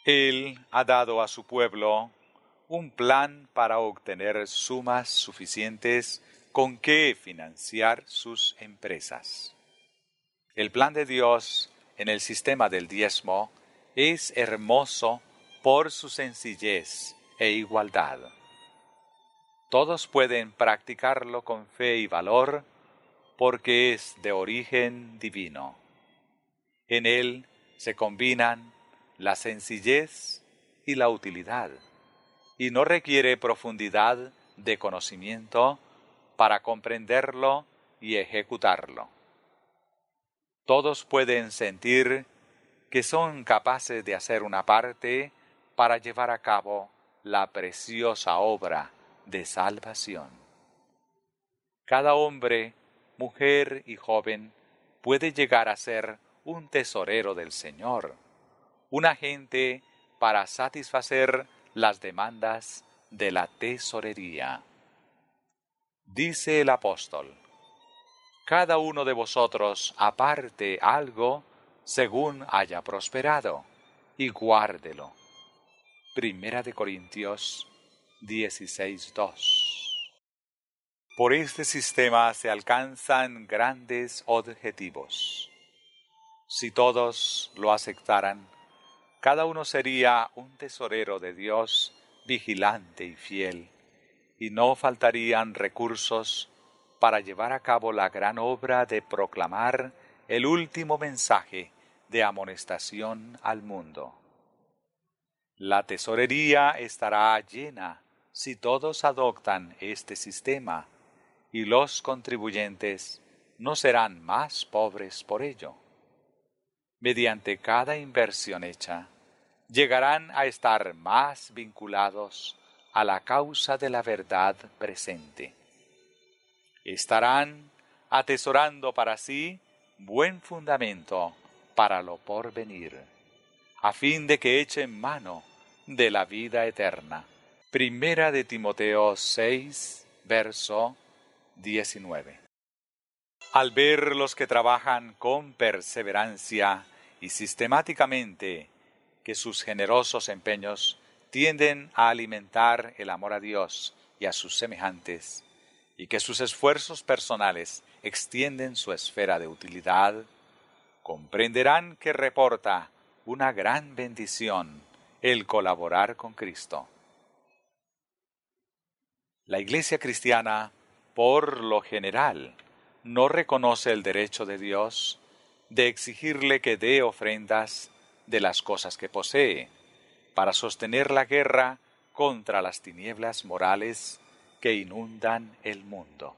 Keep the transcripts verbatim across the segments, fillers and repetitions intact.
Él ha dado a su pueblo un plan para obtener sumas suficientes con que financiar sus empresas. El plan de Dios en el sistema del diezmo es hermoso por su sencillez e igualdad. Todos pueden practicarlo con fe y valor porque es de origen divino. En él se combinan la sencillez y la utilidad, y no requiere profundidad de conocimiento para comprenderlo y ejecutarlo. Todos pueden sentir que son capaces de hacer una parte para llevar a cabo la preciosa obra de salvación. Cada hombre, mujer y joven puede llegar a ser un tesorero del Señor, un agente para satisfacer las demandas de la tesorería. Dice el apóstol: cada uno de vosotros aparte algo según haya prosperado, y guárdelo. Primera de Corintios dieciséis dos. Por este sistema se alcanzan grandes objetivos. Si todos lo aceptaran, cada uno sería un tesorero de Dios, vigilante y fiel, y no faltarían recursos para llevar a cabo la gran obra de proclamar el último mensaje de amonestación al mundo. La tesorería estará llena si todos adoptan este sistema, y los contribuyentes no serán más pobres por ello. Mediante cada inversión hecha, llegarán a estar más vinculados a la causa de la verdad presente. Estarán atesorando para sí buen fundamento para lo porvenir, a fin de que echen mano de la vida eterna. Primera de Timoteo seis, verso diecinueve. Al ver los que trabajan con perseverancia y sistemáticamente que sus generosos empeños tienden a alimentar el amor a Dios y a sus semejantes, y que sus esfuerzos personales extienden su esfera de utilidad, comprenderán que reporta una gran bendición el colaborar con Cristo. La Iglesia cristiana, por lo general, no reconoce el derecho de Dios de exigirle que dé ofrendas de las cosas que posee, para sostener la guerra contra las tinieblas morales que inundan el mundo.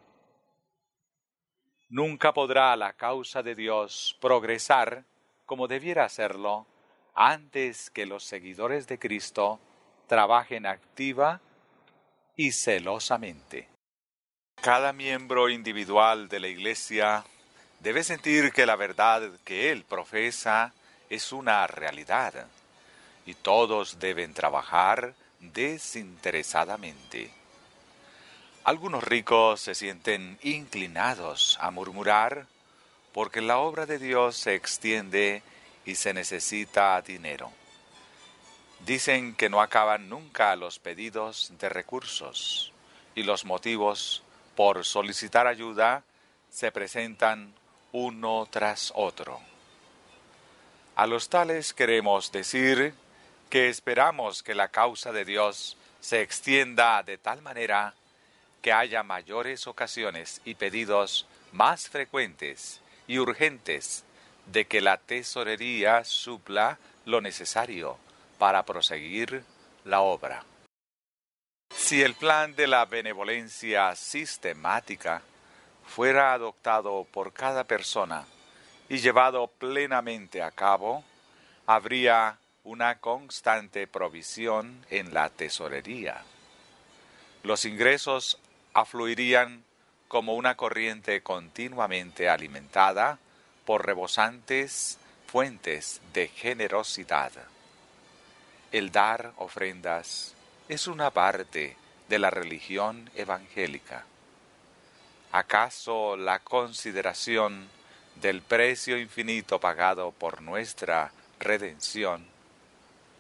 Nunca podrá la causa de Dios progresar como debiera hacerlo antes que los seguidores de Cristo trabajen activa y celosamente. Cada miembro individual de la Iglesia debe sentir que la verdad que él profesa es una realidad, y todos deben trabajar desinteresadamente. Algunos ricos se sienten inclinados a murmurar porque la obra de Dios se extiende y se necesita dinero. Dicen que no acaban nunca los pedidos de recursos, y los motivos por solicitar ayuda se presentan uno tras otro. A los tales queremos decir que esperamos que la causa de Dios se extienda de tal manera que haya mayores ocasiones y pedidos más frecuentes y urgentes de que la tesorería supla lo necesario para proseguir la obra. Si el plan de la benevolencia sistemática fuera adoptado por cada persona y llevado plenamente a cabo, habría una constante provisión en la tesorería. Los ingresos afluirían como una corriente continuamente alimentada por rebosantes fuentes de generosidad. El dar ofrendas es una parte de la religión evangélica. ¿Acaso la consideración del precio infinito pagado por nuestra redención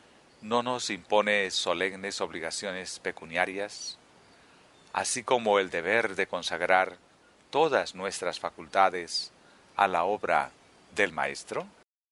no nos impone solemnes obligaciones pecuniarias, así como el deber de consagrar todas nuestras facultades a la obra del Maestro?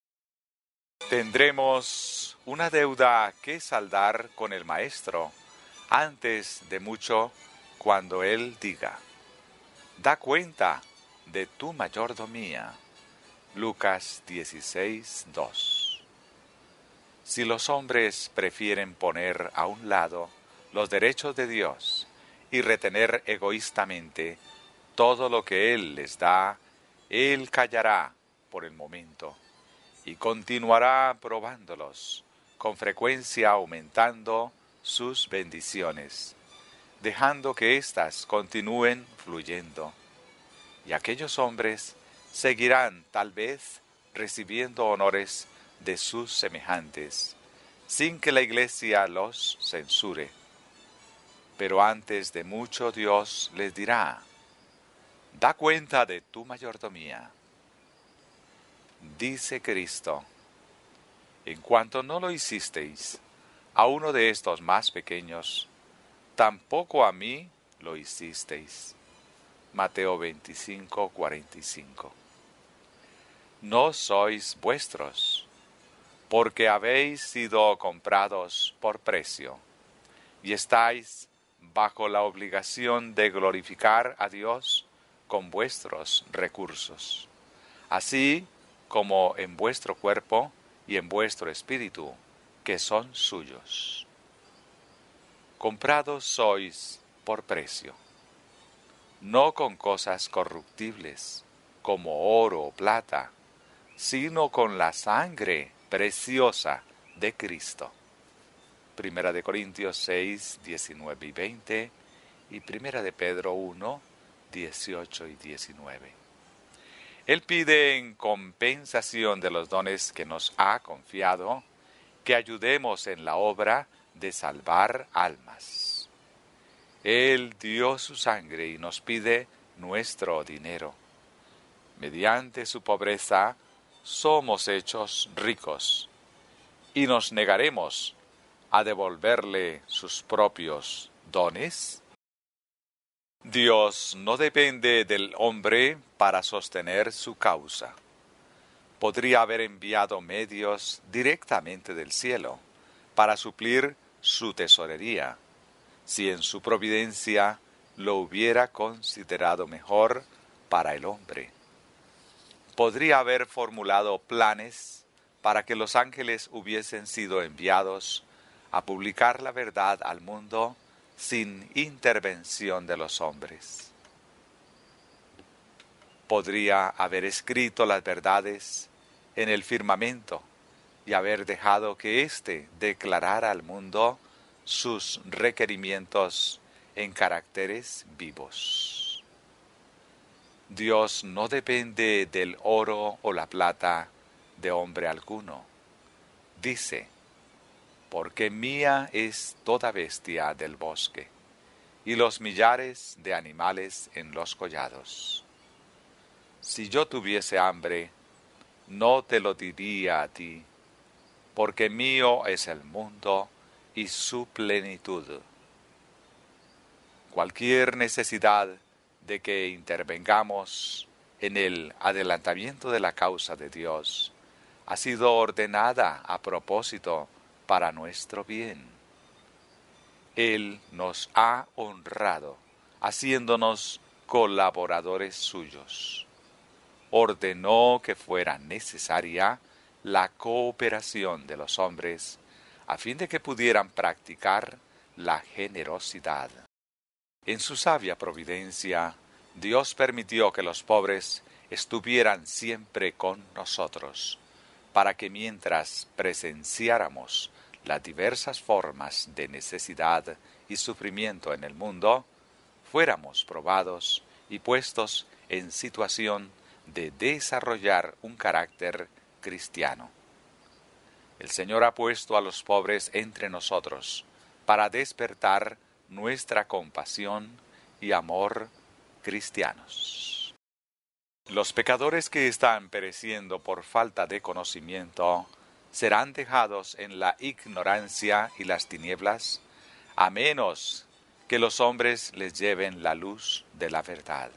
Tendremos una deuda que saldar con el Maestro antes de mucho, cuando Él diga: da cuenta de tu mayordomía. Lucas dieciséis, dos. Si los hombres prefieren poner a un lado los derechos de Dios y retener egoístamente todo lo que Él les da, Él callará por el momento y continuará probándolos, con frecuencia aumentando sus bendiciones, dejando que éstas continúen fluyendo. Y aquellos hombres seguirán tal vez recibiendo honores de sus semejantes, sin que la Iglesia los censure. Pero antes de mucho Dios les dirá: da cuenta de tu mayordomía. Dice Cristo: en cuanto no lo hicisteis a uno de estos más pequeños, tampoco a mí lo hicisteis. Mateo veinticinco, cuarenta y cinco. No sois vuestros, porque habéis sido comprados por precio, y estáis bajo la obligación de glorificar a Dios con vuestros recursos, así como en vuestro cuerpo y en vuestro espíritu, que son suyos. Comprados sois por precio, no con cosas corruptibles, como oro o plata, sino con la sangre preciosa de Cristo. Primera de Corintios seis, diecinueve y veinte, y Primera de Pedro uno, dieciocho y diecinueve. Él pide en compensación de los dones que nos ha confiado, que ayudemos en la obra de salvar almas. Él dio su sangre y nos pide nuestro dinero. Mediante su pobreza somos hechos ricos, y nos negaremos a devolverle sus propios dones. Dios no depende del hombre para sostener su causa. Podría haber enviado medios directamente del cielo para suplir su tesorería, si en su providencia lo hubiera considerado mejor para el hombre. Podría haber formulado planes para que los ángeles hubiesen sido enviados a publicar la verdad al mundo sin intervención de los hombres. Podría haber escrito las verdades en el firmamento y haber dejado que éste declarara al mundo sus requerimientos en caracteres vivos. Dios no depende del oro o la plata de hombre alguno. Dice: porque mía es toda bestia del bosque, y los millares de animales en los collados. Si yo tuviese hambre, no te lo diría a ti, porque mío es el mundo y su plenitud. Cualquier necesidad de que intervengamos en el adelantamiento de la causa de Dios ha sido ordenada a propósito para nuestro bien. Él nos ha honrado, haciéndonos colaboradores suyos. Ordenó que fuera necesaria la cooperación de los hombres, a fin de que pudieran practicar la generosidad. En su sabia providencia, Dios permitió que los pobres estuvieran siempre con nosotros, para que mientras presenciáramos las diversas formas de necesidad y sufrimiento en el mundo, fuéramos probados y puestos en situación de desarrollar un carácter cristiano. El Señor ha puesto a los pobres entre nosotros para despertar nuestra compasión y amor cristianos. Los pecadores que están pereciendo por falta de conocimiento serán dejados en la ignorancia y las tinieblas, a menos que los hombres les lleven la luz de la verdad.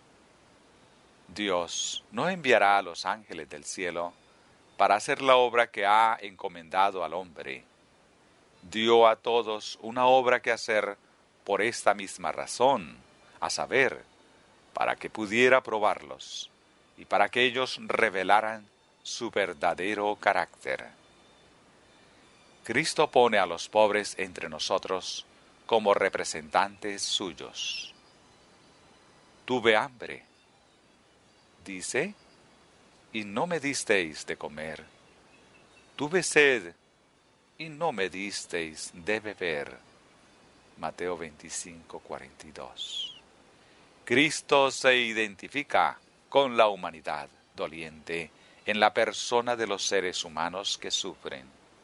Dios no enviará a los ángeles del cielo para hacer la obra que ha encomendado al hombre. Dio a todos una obra que hacer por esta misma razón, a saber, para que pudiera probarlos y para que ellos revelaran su verdadero carácter. Cristo pone a los pobres entre nosotros como representantes suyos. Tuve hambre, dice, y no me disteis de comer. Tuve sed, y no me disteis de beber. Mateo veinticinco, cuarenta y dos. Cristo se identifica con la humanidad doliente en la persona de los seres humanos que sufren.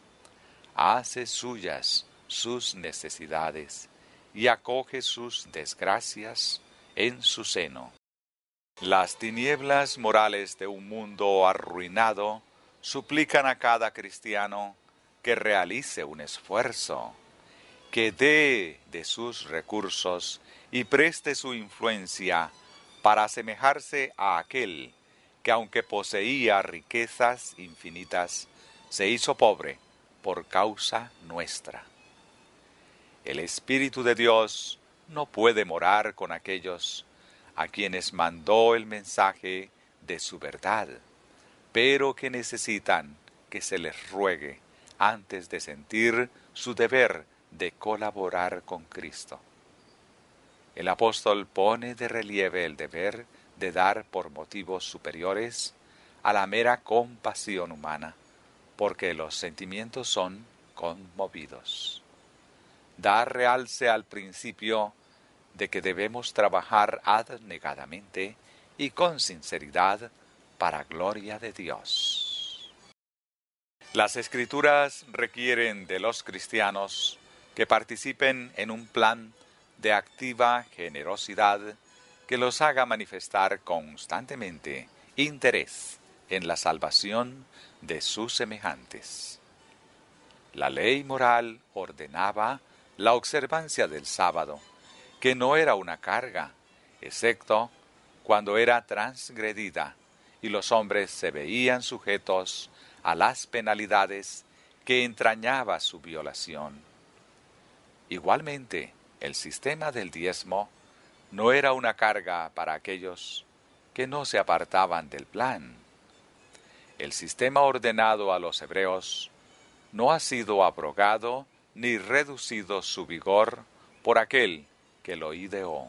Hace suyas sus necesidades y acoge sus desgracias en su seno. Las tinieblas morales de un mundo arruinado suplican a cada cristiano que realice un esfuerzo, que dé de sus recursos y preste su influencia para asemejarse a aquel que, aunque poseía riquezas infinitas, se hizo pobre por causa nuestra. El Espíritu de Dios no puede morar con aquellos a quienes mandó el mensaje de su verdad, pero que necesitan que se les ruegue antes de sentir su deber de colaborar con Cristo. El apóstol pone de relieve el deber de dar por motivos superiores a la mera compasión humana, porque los sentimientos son conmovidos. Da realce al principio de que debemos trabajar abnegadamente y con sinceridad para gloria de Dios. Las Escrituras requieren de los cristianos que participen en un plan de activa generosidad que los haga manifestar constantemente interés en la salvación de sus semejantes. La ley moral ordenaba la observancia del sábado, que no era una carga, excepto cuando era transgredida y los hombres se veían sujetos a las penalidades que entrañaba su violación. Igualmente, el sistema del diezmo no era una carga para aquellos que no se apartaban del plan. El sistema ordenado a los hebreos no ha sido abrogado ni reducido su vigor por aquel que lo ideó.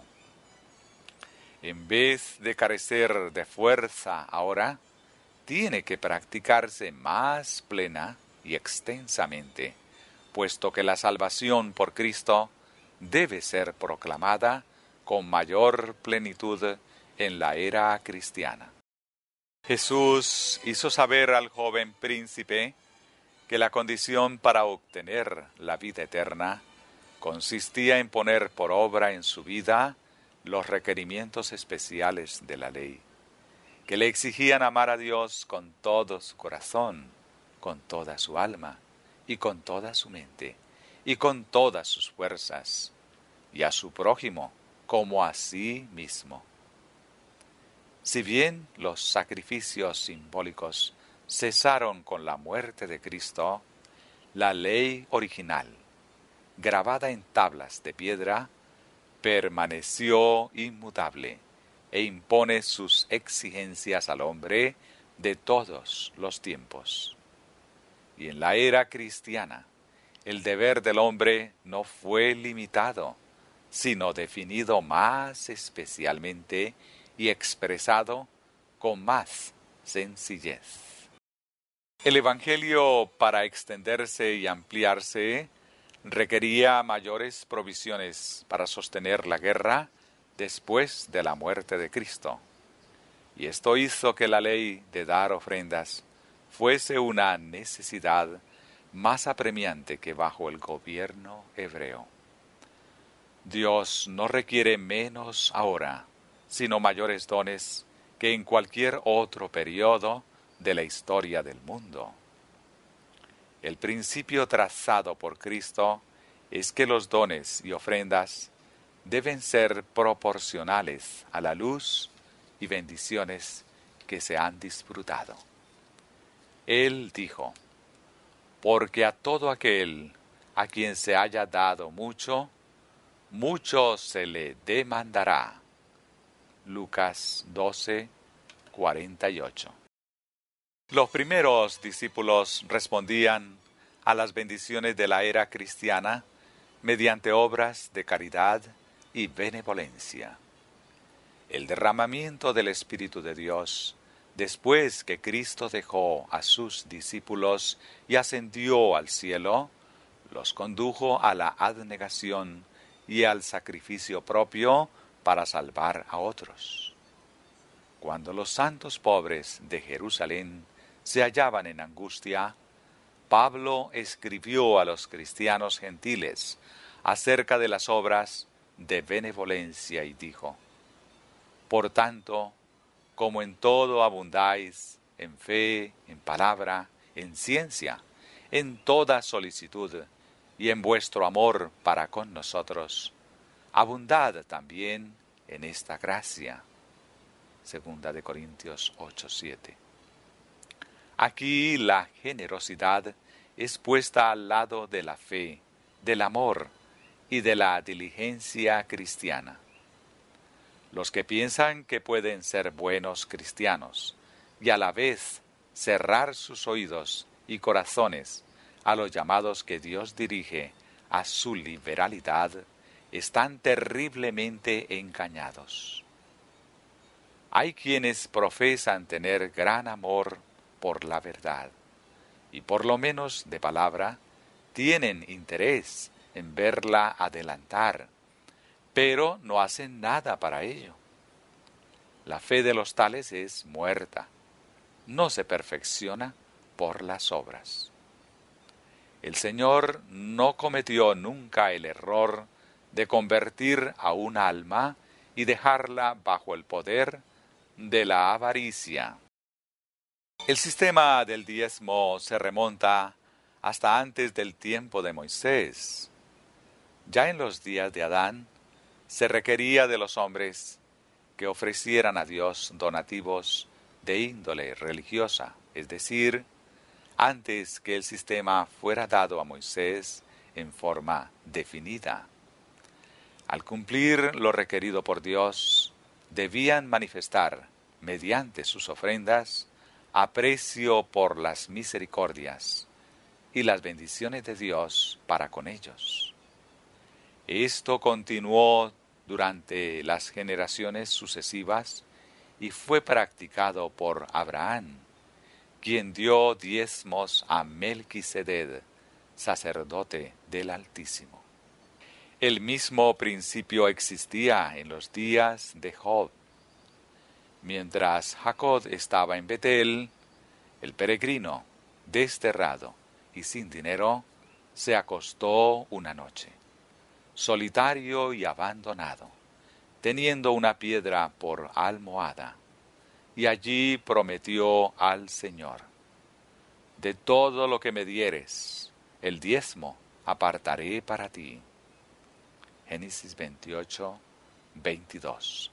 En vez de carecer de fuerza ahora, tiene que practicarse más plena y extensamente, puesto que la salvación por Cristo debe ser proclamada con mayor plenitud en la era cristiana. Jesús hizo saber al joven príncipe que la condición para obtener la vida eterna consistía en poner por obra en su vida los requerimientos especiales de la ley, que le exigían amar a Dios con todo su corazón, con toda su alma, y con toda su mente, y con todas sus fuerzas, y a su prójimo como a sí mismo. Si bien los sacrificios simbólicos cesaron con la muerte de Cristo, la ley original, grabada en tablas de piedra, permaneció inmutable e impone sus exigencias al hombre de todos los tiempos. Y en la era cristiana, el deber del hombre no fue limitado, sino definido más especialmente y expresado con más sencillez. El Evangelio, para extenderse y ampliarse, requería mayores provisiones para sostener la guerra después de la muerte de Cristo. Y esto hizo que la ley de dar ofrendas fuese una necesidad más apremiante que bajo el gobierno hebreo. Dios no requiere menos ahora, sino mayores dones que en cualquier otro periodo de la historia del mundo. El principio trazado por Cristo es que los dones y ofrendas deben ser proporcionales a la luz y bendiciones que se han disfrutado. Él dijo: porque a todo aquel a quien se haya dado mucho, mucho se le demandará. Lucas doce, cuarenta y ocho. Los primeros discípulos respondían a las bendiciones de la era cristiana mediante obras de caridad y benevolencia. El derramamiento del Espíritu de Dios, después que Cristo dejó a sus discípulos y ascendió al cielo, los condujo a la abnegación y al sacrificio propio para salvar a otros. Cuando los santos pobres de Jerusalén se hallaban en angustia, Pablo escribió a los cristianos gentiles acerca de las obras de benevolencia y dijo: por tanto, como en todo abundáis, en fe, en palabra, en ciencia, en toda solicitud, y en vuestro amor para con nosotros, abundad también en esta gracia. Segunda de Corintios ocho, siete. Aquí la generosidad es puesta al lado de la fe, del amor y de la diligencia cristiana. Los que piensan que pueden ser buenos cristianos y a la vez cerrar sus oídos y corazones a los llamados que Dios dirige a su liberalidad, están terriblemente engañados. Hay quienes profesan tener gran amor por la verdad y por lo menos de palabra tienen interés en verla adelantar, pero no hacen nada para ello. La fe de los tales es muerta, no se perfecciona por las obras. El Señor no cometió nunca el error de convertir a un alma y dejarla bajo el poder de la avaricia. El sistema del diezmo se remonta hasta antes del tiempo de Moisés. Ya en los días de Adán, se requería de los hombres que ofrecieran a Dios donativos de índole religiosa, es decir, antes que el sistema fuera dado a Moisés en forma definida. Al cumplir lo requerido por Dios, debían manifestar, mediante sus ofrendas, aprecio por las misericordias y las bendiciones de Dios para con ellos. Esto continuó durante las generaciones sucesivas y fue practicado por Abraham, quien dio diezmos a Melquisedec, sacerdote del Altísimo. El mismo principio existía en los días de Job. Mientras Jacob estaba en Betel, el peregrino, desterrado y sin dinero, se acostó una noche, solitario y abandonado, teniendo una piedra por almohada, y allí prometió al Señor: de todo lo que me dieres, el diezmo apartaré para ti. Génesis veintiocho, veintidós.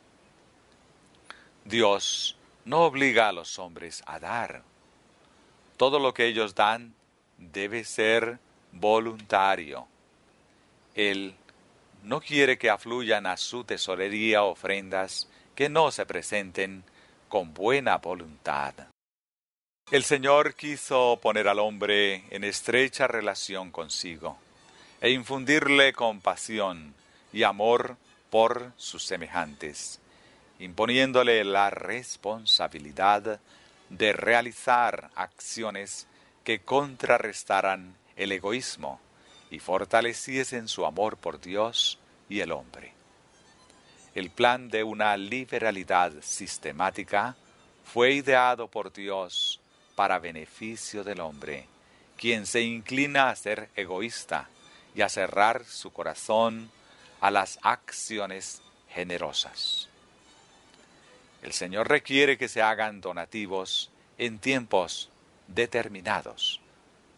Dios no obliga a los hombres a dar. Todo lo que ellos dan debe ser voluntario. Él no quiere que afluyan a su tesorería ofrendas que no se presenten con buena voluntad. El Señor quiso poner al hombre en estrecha relación consigo e infundirle compasión y amor por sus semejantes, imponiéndole la responsabilidad de realizar acciones que contrarrestaran el egoísmo y fortaleciesen su amor por Dios y el hombre. El plan de una liberalidad sistemática fue ideado por Dios para beneficio del hombre, quien se inclina a ser egoísta y a cerrar su corazón a las acciones generosas. El Señor requiere que se hagan donativos en tiempos determinados,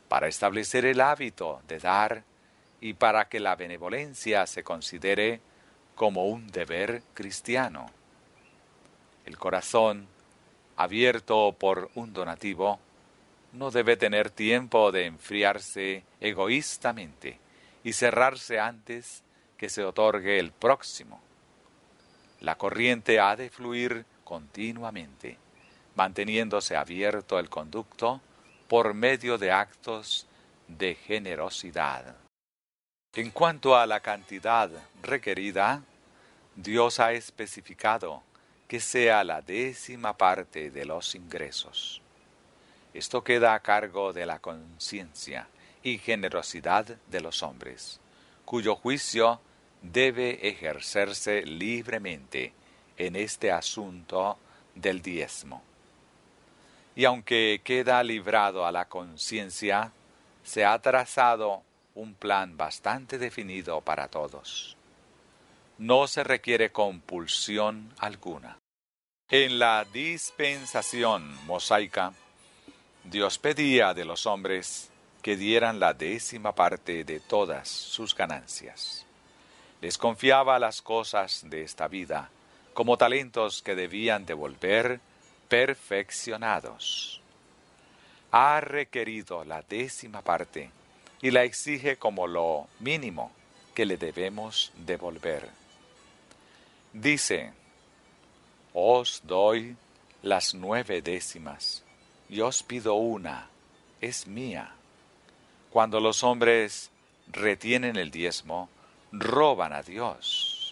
para establecer el hábito de dar y para que la benevolencia se considere como un deber cristiano. El corazón, abierto por un donativo, no debe tener tiempo de enfriarse egoístamente y cerrarse antes que se otorgue el próximo. La corriente ha de fluir continuamente, manteniéndose abierto el conducto por medio de actos de generosidad. En cuanto a la cantidad requerida, Dios ha especificado que sea la décima parte de los ingresos. Esto queda a cargo de la conciencia y generosidad de los hombres, cuyo juicio debe ejercerse libremente en este asunto del diezmo. Y aunque queda librado a la conciencia, se ha trazado un plan bastante definido para todos. No se requiere compulsión alguna. En la dispensación mosaica, Dios pedía de los hombres que dieran la décima parte de todas sus ganancias. Les confiaba las cosas de esta vida como talentos que debían devolver perfeccionados. Ha requerido la décima parte y la exige como lo mínimo que le debemos devolver. Dice: os doy las nueve décimas y os pido una, es mía. Cuando los hombres retienen el diezmo, roban a Dios.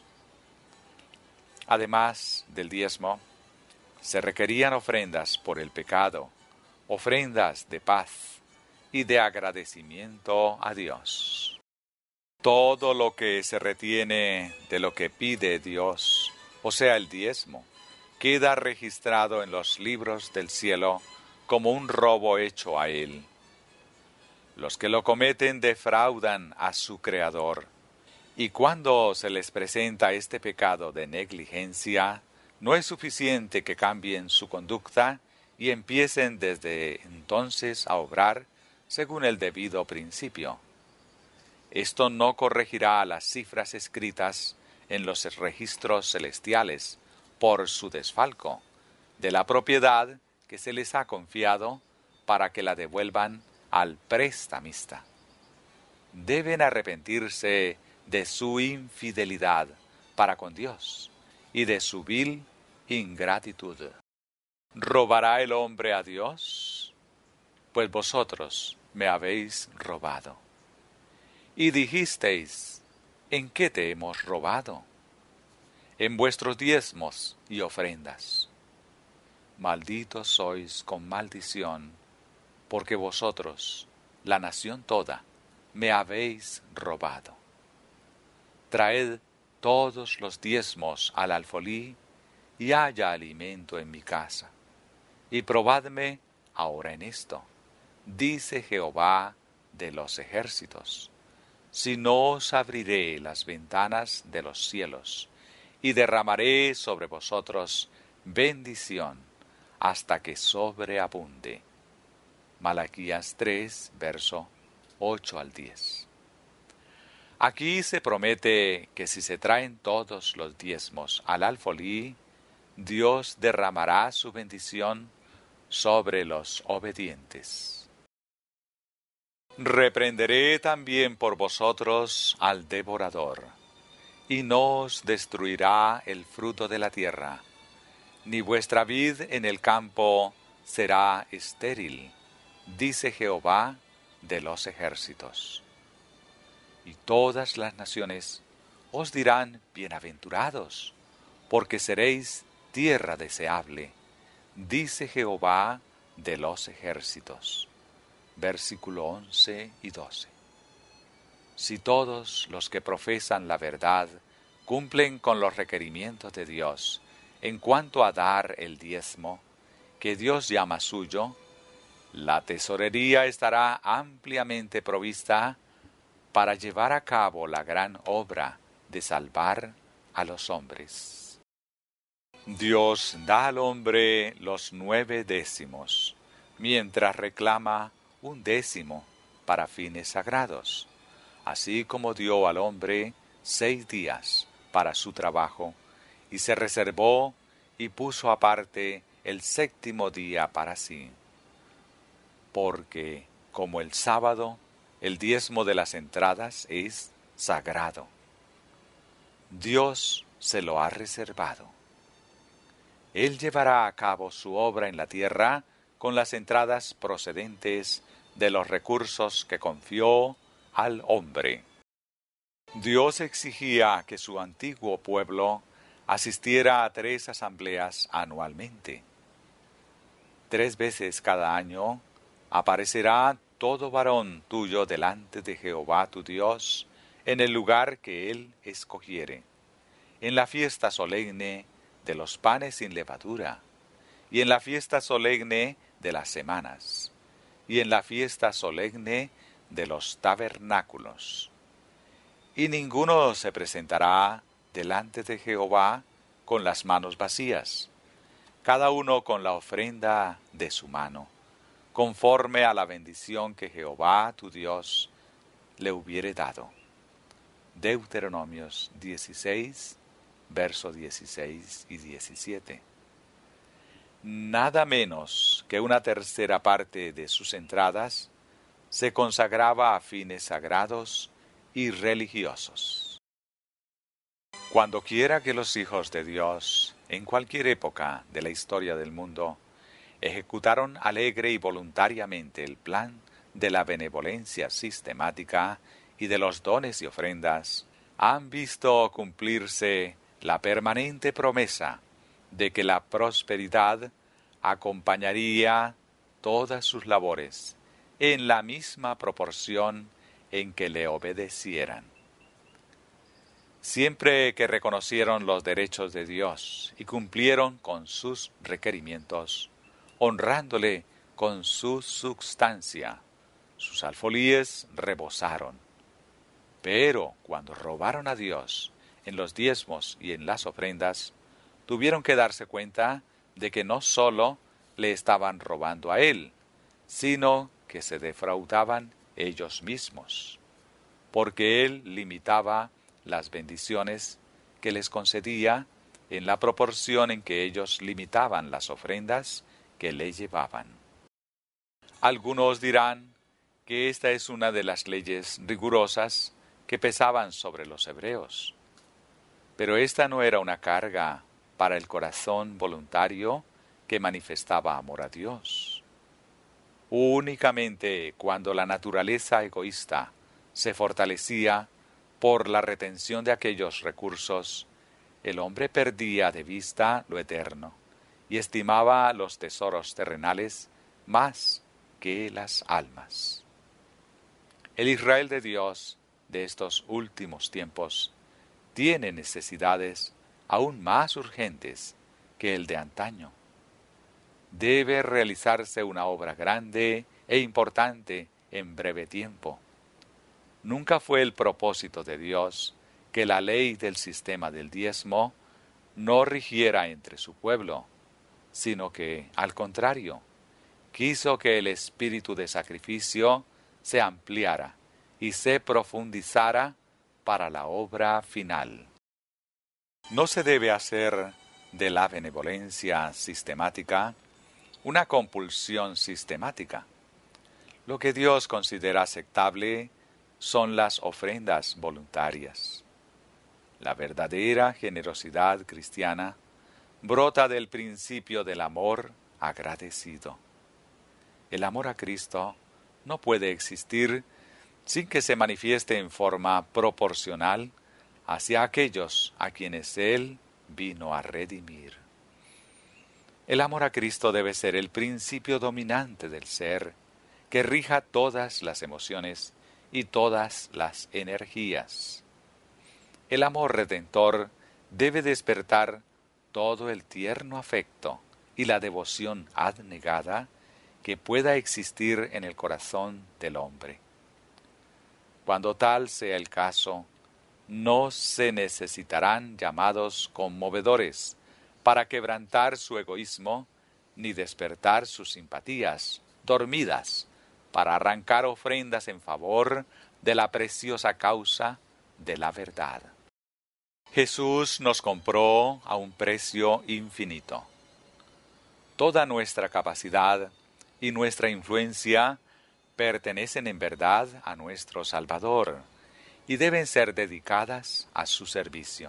Además del diezmo, se requerían ofrendas por el pecado, ofrendas de paz y de agradecimiento a Dios. Todo lo que se retiene de lo que pide Dios, o sea, el diezmo, queda registrado en los libros del cielo como un robo hecho a Él. Los que lo cometen defraudan a su Creador, y cuando se les presenta este pecado de negligencia, no es suficiente que cambien su conducta y empiecen desde entonces a obrar según el debido principio. Esto no corregirá las cifras escritas en los registros celestiales por su desfalco de la propiedad que se les ha confiado para que la devuelvan al prestamista. Deben arrepentirse de su infidelidad para con Dios y de su vil ingratitud. ¿Robará el hombre a Dios? Pues vosotros me habéis robado. Y dijisteis: ¿en qué te hemos robado? En vuestros diezmos y ofrendas. Malditos sois con maldición, porque vosotros, la nación toda, me habéis robado. Traed todos los diezmos al alfolí, y haya alimento en mi casa. Y probadme ahora en esto, dice Jehová de los ejércitos, si no os abriré las ventanas de los cielos, y derramaré sobre vosotros bendición, hasta que sobreabunde. Malaquías tres, verso ocho al diez. Aquí se promete que si se traen todos los diezmos al alfolí, Dios derramará su bendición sobre los obedientes. Reprenderé también por vosotros al devorador, y no os destruirá el fruto de la tierra, ni vuestra vid en el campo será estéril, dice Jehová de los ejércitos. Y todas las naciones os dirán bienaventurados, porque seréis tierra deseable, dice Jehová de los ejércitos. Versículo once y doce. Si todos los que profesan la verdad cumplen con los requerimientos de Dios en cuanto a dar el diezmo, que Dios llama suyo, la tesorería estará ampliamente provista para llevar a cabo la gran obra de salvar a los hombres. Dios da al hombre los nueve décimos, mientras reclama un décimo para fines sagrados, así como dio al hombre seis días para su trabajo, y se reservó y puso aparte el séptimo día para sí. Porque, como el sábado, el diezmo de las entradas es sagrado. Dios se lo ha reservado. Él llevará a cabo su obra en la tierra con las entradas procedentes de los recursos que confió al hombre. Dios exigía que su antiguo pueblo asistiera a tres asambleas anualmente. Tres veces cada año aparecerá todo varón tuyo delante de Jehová tu Dios en el lugar que él escogiere, en la fiesta solemne de los panes sin levadura, y en la fiesta solemne de las semanas, y en la fiesta solemne de los tabernáculos. Y ninguno se presentará delante de Jehová con las manos vacías, cada uno con la ofrenda de su mano, conforme a la bendición que Jehová tu Dios le hubiere dado. Deuteronomios dieciséis, versos dieciséis y diecisiete. Nada menos que una tercera parte de sus entradas se consagraba a fines sagrados y religiosos. Cuando quiera que los hijos de Dios, en cualquier época de la historia del mundo, ejecutaron alegre y voluntariamente el plan de la benevolencia sistemática y de los dones y ofrendas, han visto cumplirse la permanente promesa de que la prosperidad acompañaría todas sus labores en la misma proporción en que le obedecieran. Siempre que reconocieron los derechos de Dios y cumplieron con sus requerimientos, honrándole con su substancia, sus alfolíes rebosaron. Pero cuando robaron a Dios en los diezmos y en las ofrendas, tuvieron que darse cuenta de que no sólo le estaban robando a Él, sino que se defraudaban ellos mismos, porque Él limitaba las bendiciones que les concedía en la proporción en que ellos limitaban las ofrendas que le llevaban. Algunos dirán que esta es una de las leyes rigurosas que pesaban sobre los hebreos, pero esta no era una carga para el corazón voluntario que manifestaba amor a Dios. Únicamente cuando la naturaleza egoísta se fortalecía por la retención de aquellos recursos, el hombre perdía de vista lo eterno y estimaba los tesoros terrenales más que las almas. El Israel de Dios de estos últimos tiempos tiene necesidades aún más urgentes que el de antaño. Debe realizarse una obra grande e importante en breve tiempo. Nunca fue el propósito de Dios que la ley del sistema del diezmo no rigiera entre su pueblo, sino que, al contrario, quiso que el espíritu de sacrificio se ampliara y se profundizara para la obra final. No se debe hacer de la benevolencia sistemática una compulsión sistemática. Lo que Dios considera aceptable son las ofrendas voluntarias. La verdadera generosidad cristiana brota del principio del amor agradecido. El amor a Cristo no puede existir sin que se manifieste en forma proporcional hacia aquellos a quienes Él vino a redimir. El amor a Cristo debe ser el principio dominante del ser, que rija todas las emociones y todas las energías. El amor redentor debe despertar todo el tierno afecto y la devoción abnegada que pueda existir en el corazón del hombre. Cuando tal sea el caso, no se necesitarán llamados conmovedores para quebrantar su egoísmo, ni despertar sus simpatías dormidas para arrancar ofrendas en favor de la preciosa causa de la verdad. Jesús nos compró a un precio infinito. Toda nuestra capacidad y nuestra influencia pertenecen en verdad a nuestro Salvador y deben ser dedicadas a su servicio.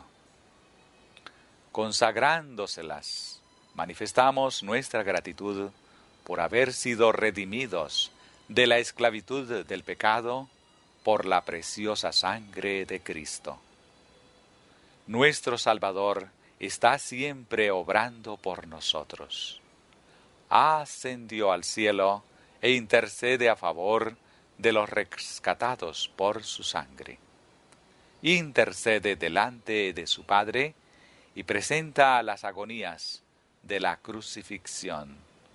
Consagrándoselas, manifestamos nuestra gratitud por haber sido redimidos de la esclavitud del pecado por la preciosa sangre de Cristo. Nuestro Salvador está siempre obrando por nosotros. Ascendió al cielo e intercede a favor de los rescatados por su sangre. Intercede delante de su Padre y presenta las agonías de la crucifixión.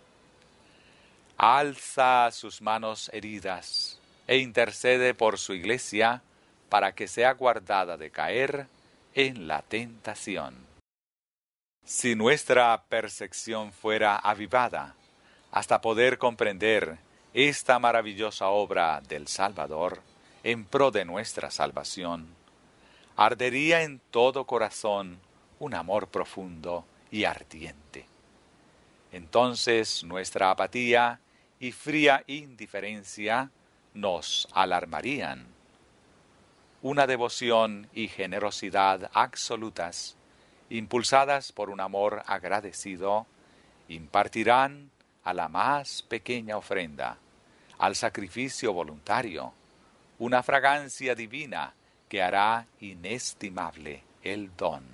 Alza sus manos heridas e intercede por su iglesia para que sea guardada de caer en la tentación. Si nuestra percepción fuera avivada hasta poder comprender esta maravillosa obra del Salvador en pro de nuestra salvación, ardería en todo corazón un amor profundo y ardiente. Entonces nuestra apatía y fría indiferencia nos alarmarían. Una devoción y generosidad absolutas, impulsadas por un amor agradecido, impartirán a la más pequeña ofrenda, al sacrificio voluntario, una fragancia divina que hará inestimable el don.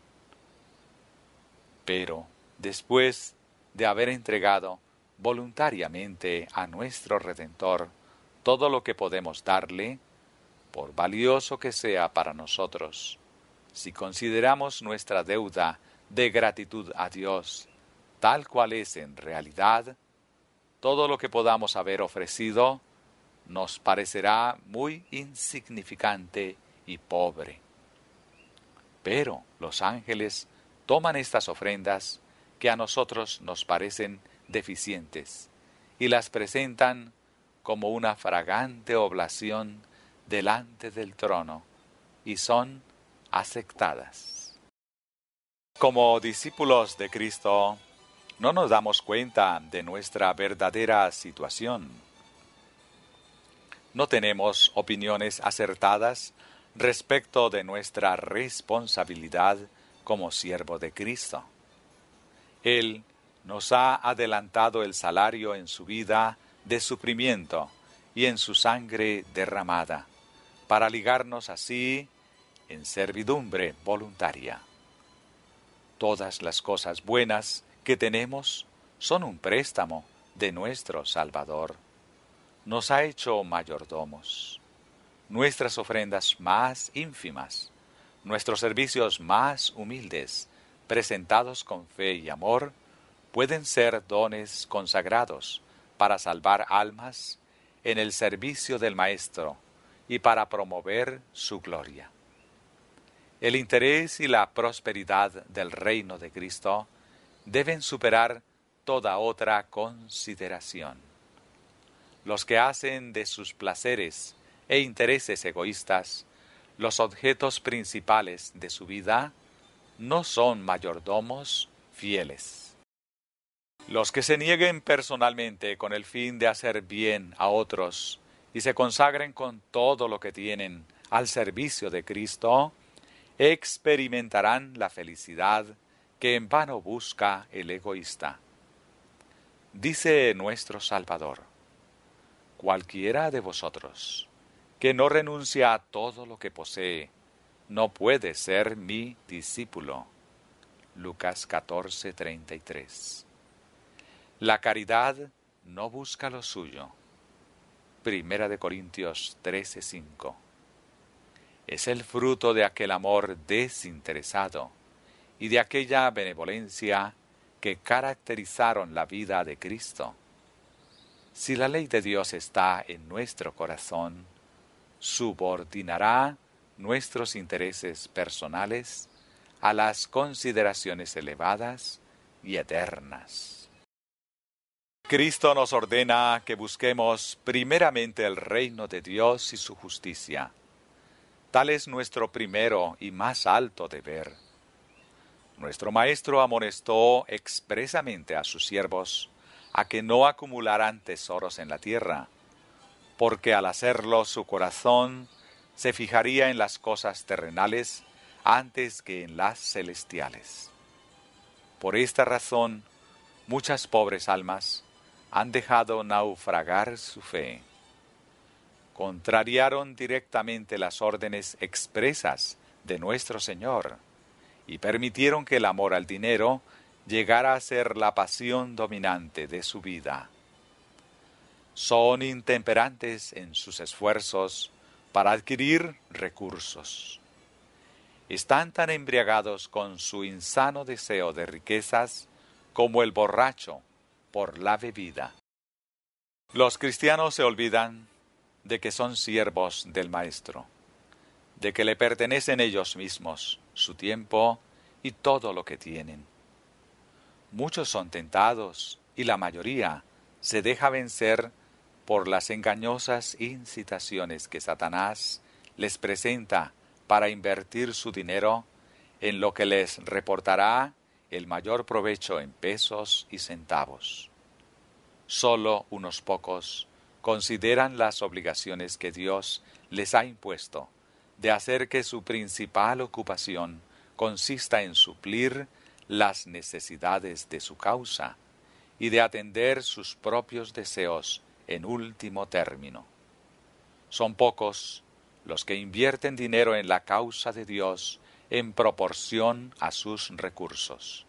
Pero, después de haber entregado voluntariamente a nuestro Redentor todo lo que podemos darle, por valioso que sea para nosotros, si consideramos nuestra deuda de gratitud a Dios tal cual es en realidad, todo lo que podamos haber ofrecido nos parecerá muy insignificante y pobre. Pero los ángeles toman estas ofrendas que a nosotros nos parecen deficientes y las presentan como una fragante oblación delante del trono y son aceptadas. Como discípulos de Cristo, no nos damos cuenta de nuestra verdadera situación. No tenemos opiniones acertadas respecto de nuestra responsabilidad como siervo de Cristo. Él nos ha adelantado el salario en su vida de sufrimiento y en su sangre derramada, para ligarnos así en servidumbre voluntaria. Todas las cosas buenas que tenemos son un préstamo de nuestro Salvador. Nos ha hecho mayordomos. Nuestras ofrendas más ínfimas, nuestros servicios más humildes, presentados con fe y amor, pueden ser dones consagrados para salvar almas en el servicio del Maestro y para promover su gloria. El interés y la prosperidad del reino de Cristo deben superar toda otra consideración. Los que hacen de sus placeres e intereses egoístas los objetos principales de su vida no son mayordomos fieles. Los que se nieguen personalmente con el fin de hacer bien a otros y se consagren con todo lo que tienen al servicio de Cristo, experimentarán la felicidad que en vano busca el egoísta. Dice nuestro Salvador: cualquiera de vosotros que no renuncia a todo lo que posee, no puede ser mi discípulo. Lucas catorce, treinta y tres. La caridad no busca lo suyo. Primera de Corintios trece, cinco. Es el fruto de aquel amor desinteresado y de aquella benevolencia que caracterizaron la vida de Cristo. Si la ley de Dios está en nuestro corazón, subordinará nuestros intereses personales a las consideraciones elevadas y eternas. Cristo nos ordena que busquemos primeramente el reino de Dios y su justicia. Tal es nuestro primero y más alto deber. Nuestro Maestro amonestó expresamente a sus siervos a que no acumularan tesoros en la tierra, porque al hacerlo su corazón se fijaría en las cosas terrenales antes que en las celestiales. Por esta razón, muchas pobres almas han dejado naufragar su fe. Contrariaron directamente las órdenes expresas de nuestro Señor y permitieron que el amor al dinero llegara a ser la pasión dominante de su vida. Son intemperantes en sus esfuerzos para adquirir recursos. Están tan embriagados con su insano deseo de riquezas como el borracho por la bebida. Los cristianos se olvidan de que son siervos del Maestro, de que le pertenecen ellos mismos, su tiempo y todo lo que tienen. Muchos son tentados y la mayoría se deja vencer por las engañosas incitaciones que Satanás les presenta para invertir su dinero en lo que les reportará el mayor provecho en pesos y centavos. Solo unos pocos consideran las obligaciones que Dios les ha impuesto de hacer que su principal ocupación consista en suplir las necesidades de su causa y de atender sus propios deseos en último término. Son pocos los que invierten dinero en la causa de Dios en proporción a sus recursos.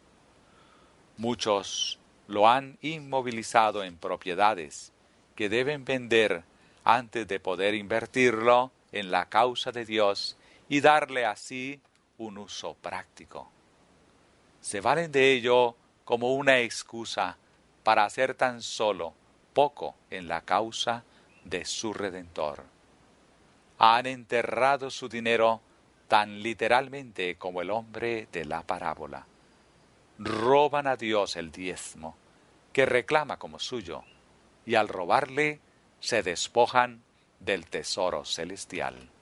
Muchos lo han inmovilizado en propiedades que deben vender antes de poder invertirlo en la causa de Dios y darle así un uso práctico. Se valen de ello como una excusa para hacer tan solo poco en la causa de su Redentor. Han enterrado su dinero tan literalmente como el hombre de la parábola. Roban a Dios el diezmo, que reclama como suyo, y al robarle se despojan del tesoro celestial.